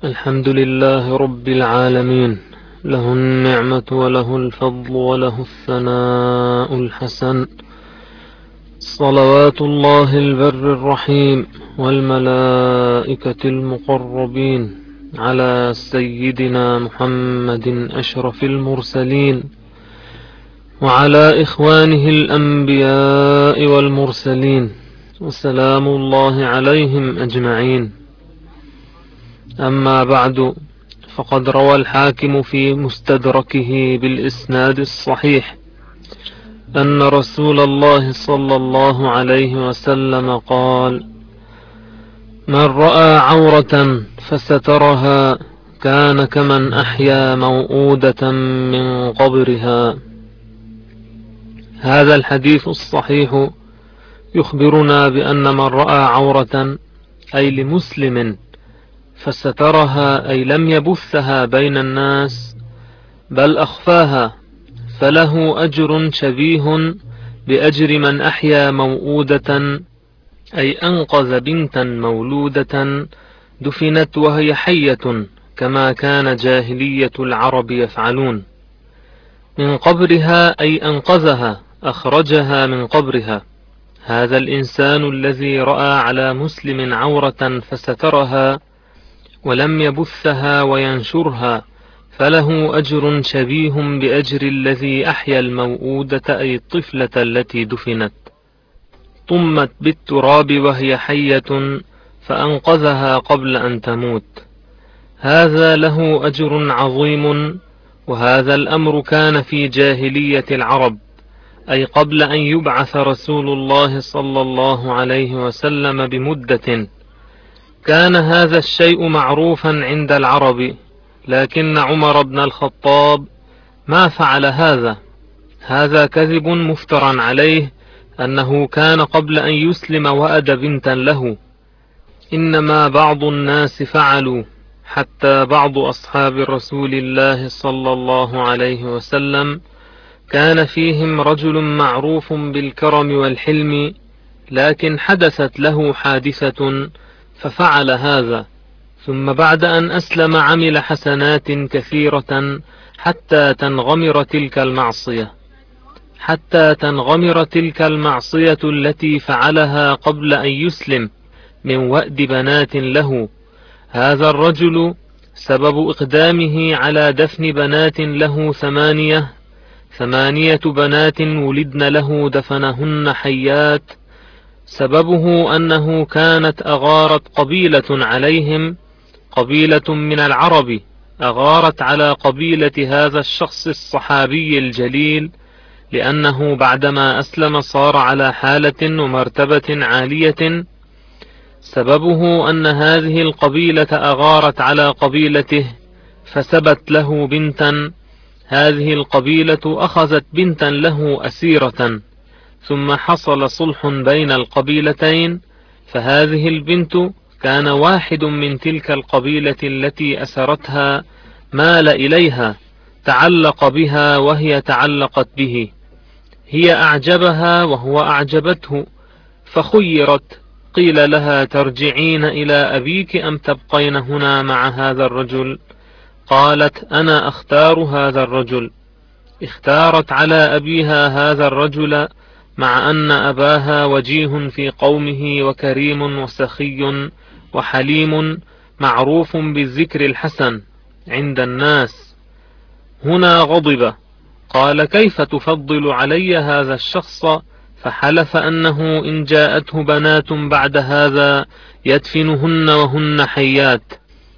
الحمد لله رب العالمين، له النعمة وله الفضل وله الثناء الحسن. صلوات الله البر الرحيم والملائكة المقربين على سيدنا محمد أشرف المرسلين وعلى إخوانه الأنبياء والمرسلين، وسلام الله عليهم أجمعين. أما بعد، فقد روى الحاكم في مستدركه بالإسناد الصحيح أن رسول الله صلى الله عليه وسلم قال: من رأى عورة فسترها كان كمن أحيا موءودة من قبرها. هذا الحديث الصحيح يخبرنا بأن من رأى عورة أي لمسلم فسترها أي لم يبثها بين الناس بل أخفاها، فله أجر شبيه بأجر من أحيا موءودة، أي أنقذ بنتا مولودة دفنت وهي حية كما كان جاهلية العرب يفعلون. من قبرها أي أنقذها، أخرجها من قبرها. هذا الإنسان الذي رأى على مسلم عورة فسترها ولم يبثها وينشرها فله أجر شبيه بأجر الذي أحيا الموءودة، أي الطفلة التي دفنت طمت بالتراب وهي حية فأنقذها قبل أن تموت. هذا له أجر عظيم. وهذا الأمر كان في جاهلية العرب، أي قبل أن يبعث رسول الله صلى الله عليه وسلم بمدة. كان هذا الشيء معروفا عند العرب، لكن عمر بن الخطاب ما فعل هذا. هذا كذب مفترى عليه أنه كان قبل أن يسلم وأد بنتا له، إنما بعض الناس فعلوا، حتى بعض أصحاب رسول الله صلى الله عليه وسلم كان فيهم رجل معروف بالكرم والحلم، لكن حدثت له حادثة ففعل هذا، ثم بعد أن أسلم عمل حسنات كثيرة حتى تنغمر تلك المعصية التي فعلها قبل أن يسلم من وأد بنات له. هذا الرجل سبب إقدامه على دفن بنات له ثمانية بنات ولدن له دفنهن حيات. سببه أنه كانت أغارت قبيلة عليهم، قبيلة من العرب أغارت على قبيلة هذا الشخص الصحابي الجليل، لأنه بعدما أسلم صار على حالة ومرتبة عالية. سببه أن هذه القبيلة أغارت على قبيلته فسبت له بنتا. هذه القبيلة أخذت بنتا له أسيرة، ثم حصل صلح بين القبيلتين، فهذه البنت كان واحد من تلك القبيلة التي أسرتها مال إليها، تعلق بها وهي تعلقت به، هي أعجبها وهو أعجبته، فخيرت. قيل لها: ترجعين إلى أبيك أم تبقين هنا مع هذا الرجل؟ قالت: أنا أختار هذا الرجل. اختارت على أبيها هذا الرجل، مع أن أباها وجيه في قومه وكريم وسخي وحليم معروف بالذكر الحسن عند الناس. هنا غضب، قال: كيف تفضل علي هذا الشخص؟ فحلف أنه إن جاءته بنات بعد هذا يدفنهن وهن حيات،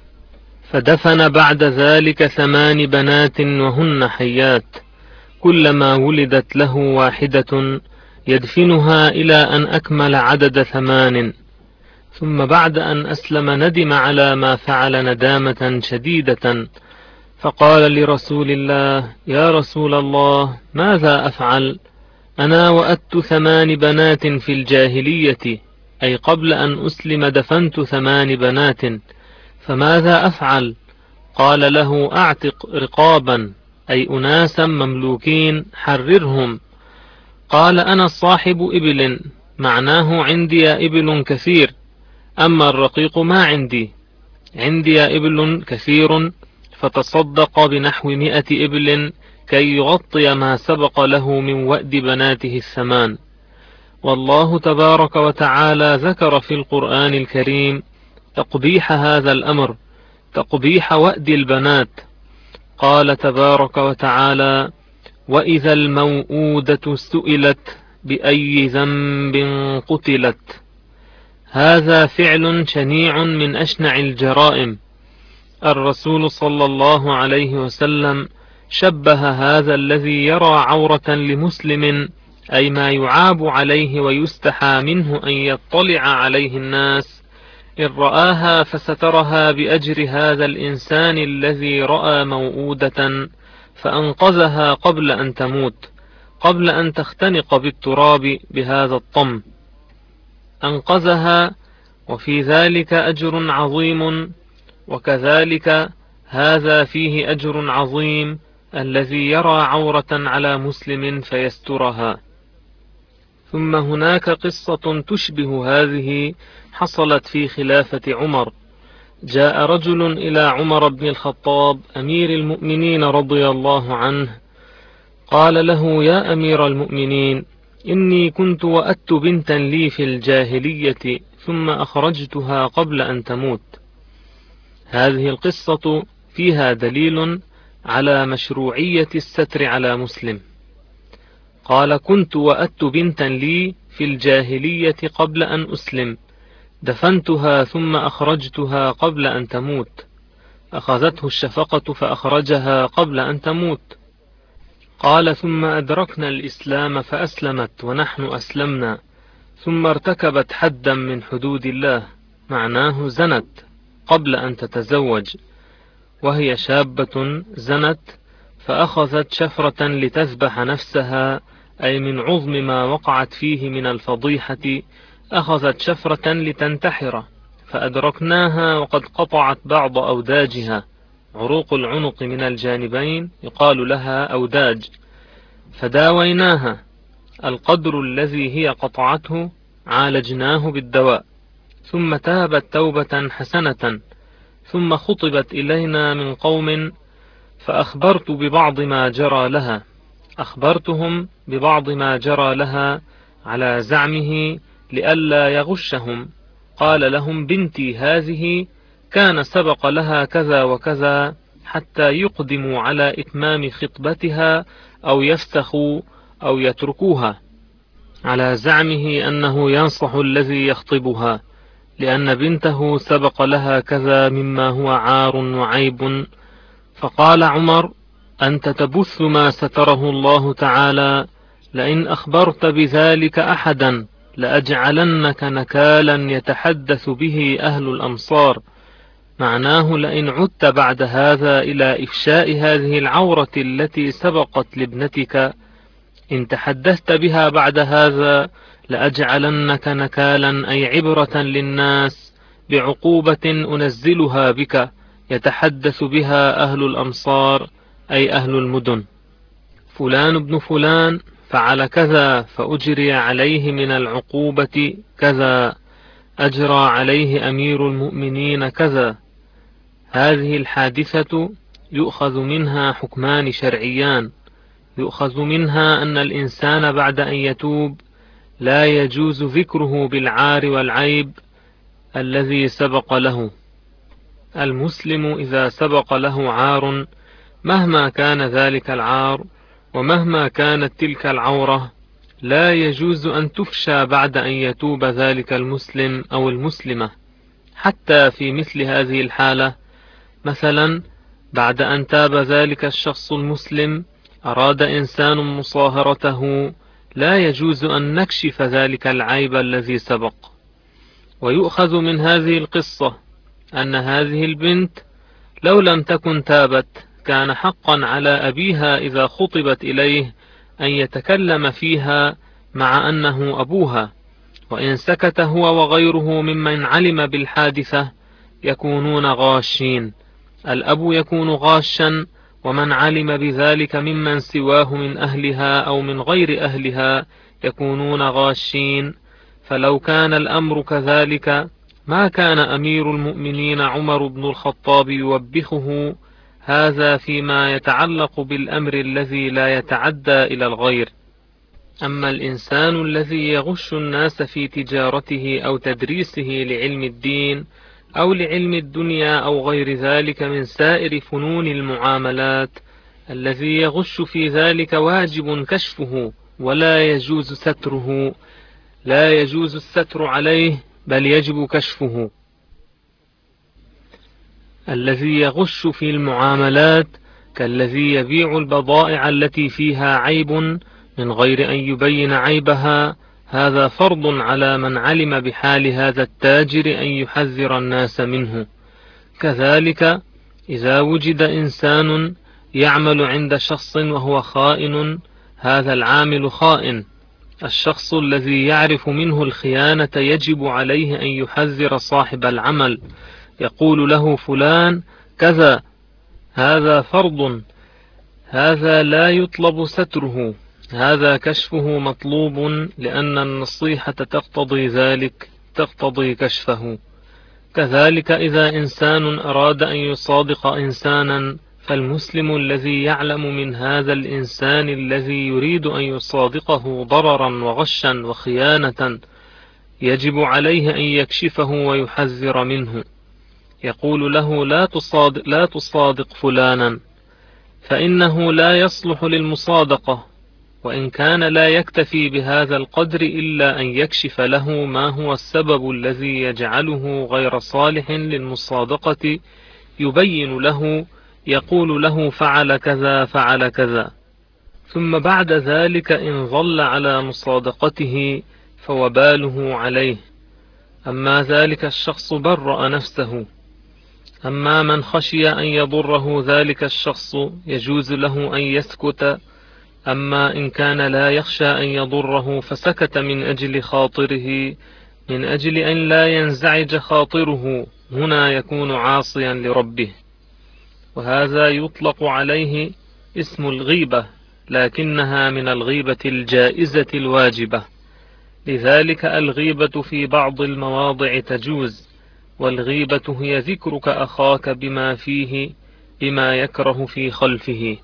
فدفن بعد ذلك 8 بنات وهن حيات، كلما ولدت له واحدة يدفنها إلى أن أكمل عدد 8. ثم بعد أن أسلم ندم على ما فعل ندامة شديدة، فقال لرسول الله: يا رسول الله، ماذا أفعل؟ أنا وأدت 8 بنات في الجاهلية، أي قبل أن أسلم دفنت 8 بنات، فماذا أفعل؟ قال له: أعتق رقابا، أي أناسا مملوكين، حررهم. قال: أنا صاحب إبل، معناه عندي إبل كثير، أما الرقيق ما عندي. عندي إبل كثير، فتصدق بنحو 100 إبل كي يغطي ما سبق له من وأد بناته الثمان. والله تبارك وتعالى ذكر في القرآن الكريم تقبيح هذا الأمر، تقبيح وأد البنات. قال تبارك وتعالى: وإذا الموءودة سئلت بأي ذنب قتلت. هذا فعل شنيع من أشنع الجرائم. الرسول صلى الله عليه وسلم شبه هذا الذي يرى عورة لمسلم، أي ما يعاب عليه ويستحى منه أن يطلع عليه الناس، إن رآها فسترها بأجر هذا الإنسان الذي رأى موءودة فأنقذها قبل أن تموت، قبل أن تختنق بالتراب بهذا الطم، أنقذها، وفي ذلك أجر عظيم. وكذلك هذا فيه أجر عظيم الذي يرى عورة على مسلم فيسترها. ثم هناك قصة تشبه هذه حصلت في خلافة عمر. جاء رجل إلى عمر بن الخطاب أمير المؤمنين رضي الله عنه، قال له: يا أمير المؤمنين، إني كنت وأدت بنتا لي في الجاهلية ثم أخرجتها قبل أن تموت. هذه القصة فيها دليل على مشروعية الستر على مسلم. قال: كنت وأدت بنتا لي في الجاهلية قبل أن أسلم، دفنتها ثم أخرجتها قبل أن تموت، أخذته الشفقة فأخرجها قبل أن تموت. قال: ثم أدركنا الإسلام فأسلمت ونحن أسلمنا، ثم ارتكبت حدا من حدود الله، معناه زنت قبل أن تتزوج، وهي شابة زنت، فأخذت شفرة لتذبح نفسها، أي من عظم ما وقعت فيه من الفضيحة، أخذت شفرة لتنتحر، فأدركناها وقد قطعت بعض أوداجها، عروق العنق من الجانبين يقال لها أوداج، فداويناها، القدر الذي هي قطعته عالجناه بالدواء، ثم تابت توبة حسنة، ثم خطبت إلينا من قوم، فأخبرت ببعض ما جرى لها، أخبرتهم ببعض ما جرى لها على زعمه لئلا يغشهم. قال لهم: بنتي هذه كان سبق لها كذا وكذا، حتى يقدموا على إتمام خطبتها أو يفسخوا أو يتركوها، على زعمه أنه ينصح الذي يخطبها، لأن بنته سبق لها كذا مما هو عار وعيب. فقال عمر: أنت تبث ما ستره الله تعالى، لئن أخبرت بذلك أحدا لأجعلنك نكالا يتحدث به أهل الأمصار، معناه لئن عدت بعد هذا إلى إفشاء هذه العورة التي سبقت لابنتك، إن تحدثت بها بعد هذا لأجعلنك نكالا، أي عبرة للناس بعقوبة أنزلها بك يتحدث بها أهل الأمصار، أي أهل المدن. فلان ابن فلان فعل كذا فأجري عليه من العقوبة كذا، أجرى عليه أمير المؤمنين كذا. هذه الحادثة يؤخذ منها حكمان شرعيان. يؤخذ منها أن الإنسان بعد أن يتوب لا يجوز ذكره بالعار والعيب الذي سبق له. المسلم إذا سبق له عار، مهما كان ذلك العار ومهما كانت تلك العورة، لا يجوز أن تفشى بعد أن يتوب ذلك المسلم أو المسلمة. حتى في مثل هذه الحالة، مثلا بعد أن تاب ذلك الشخص المسلم أراد إنسان مصاهرته، لا يجوز أن نكشف ذلك العيب الذي سبق. ويؤخذ من هذه القصة أن هذه البنت لو لم تكن تابت كان حقا على أبيها إذا خطبت إليه أن يتكلم فيها مع أنه أبوها، وإن سكت هو وغيره ممن علم بالحادثة يكونون غاشين. الأب يكون غاشا، ومن علم بذلك ممن سواه من أهلها أو من غير أهلها يكونون غاشين. فلو كان الأمر كذلك ما كان أمير المؤمنين عمر بن الخطاب يوبخه هذا فيما يتعلق بالأمر الذي لا يتعدى إلى الغير. أما الإنسان الذي يغش الناس في تجارته أو تدريسه لعلم الدين أو لعلم الدنيا أو غير ذلك من سائر فنون المعاملات، الذي يغش في ذلك واجب كشفه ولا يجوز ستره، لا يجوز الستر عليه بل يجب كشفه. الذي يغش في المعاملات كالذي يبيع البضائع التي فيها عيب من غير أن يبين عيبها، هذا فرض على من علم بحال هذا التاجر أن يحذر الناس منه. كذلك إذا وجد إنسان يعمل عند شخص وهو خائن، هذا العامل خائن، الشخص الذي يعرف منه الخيانة يجب عليه أن يحذر صاحب العمل، يقول له فلان كذا، هذا فرض، هذا لا يطلب ستره، هذا كشفه مطلوب، لأن النصيحة تقتضي ذلك، تقتضي كشفه. كذلك إذا إنسان أراد أن يصادق إنسانا، فالمسلم الذي يعلم من هذا الإنسان الذي يريد أن يصادقه ضررا وغشا وخيانة يجب عليه أن يكشفه ويحذر منه، يقول له لا تصادق فلانا فإنه لا يصلح للمصادقة، وإن كان لا يكتفي بهذا القدر إلا أن يكشف له ما هو السبب الذي يجعله غير صالح للمصادقة، يبين له، يقول له فعل كذا فعل كذا، ثم بعد ذلك إن ظل على مصادقته فوباله عليه. أما ذلك الشخص برأ نفسه. أما من خشي أن يضره ذلك الشخص يجوز له أن يسكت. أما إن كان لا يخشى أن يضره فسكت من أجل خاطره، من أجل أن لا ينزعج خاطره، هنا يكون عاصيا لربه، وهذا يطلق عليه اسم الغيبة، لكنها من الغيبة الجائزة الواجبة. لذلك الغيبة في بعض المواضع تجوز، والغيبة هي ذكرك أخاك بما فيه، بما يكره في خلفه.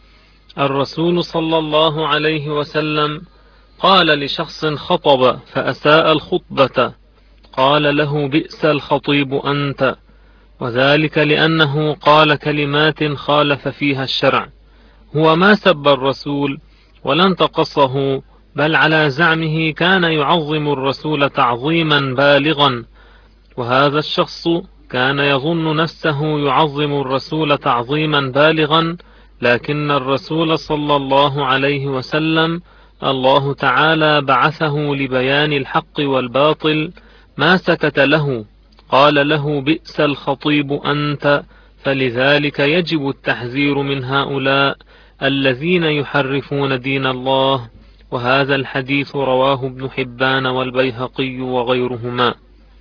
الرسول صلى الله عليه وسلم قال لشخص خطب فأساء الخطبة، قال له بئس الخطيب أنت، وذلك لأنه قال كلمات خالف فيها الشرع. هو ما سب الرسول ولا انتقصه، بل على زعمه كان يعظم الرسول تعظيما بالغا، وهذا الشخص كان يظن نفسه يعظم الرسول تعظيما بالغا، لكن الرسول صلى الله عليه وسلم الله تعالى بعثه لبيان الحق والباطل، ما سكت له، قال له بئس الخطيب أنت. فلذلك يجب التحذير من هؤلاء الذين يحرفون دين الله. وهذا الحديث رواه ابن حبان والبيهقي وغيرهما.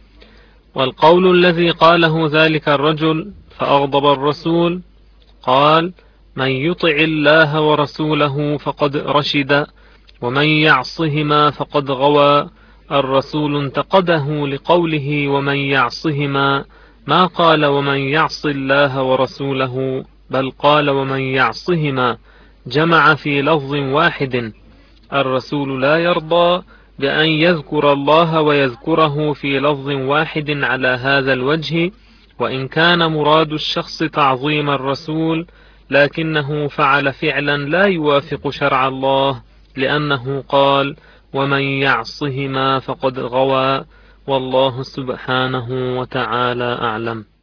والقول الذي قاله ذلك الرجل فأغضب الرسول، قال من يطع الله ورسوله فقد رشد، ومن يعصهما فقد غوى. الرسول انتقده لقوله ومن يعصهما، ما قال ومن يعص الله ورسوله، بل قال ومن يعصهما، جمع في لفظ واحد. الرسول لا يرضى بأن يذكر الله ويذكره في لفظ واحد على هذا الوجه، وإن كان مراد الشخص تعظيم الرسول، لكنه فعل فعلا لا يوافق شرع الله، لأنه قال ومن يعصهما فقد غوى. والله سبحانه وتعالى أعلم.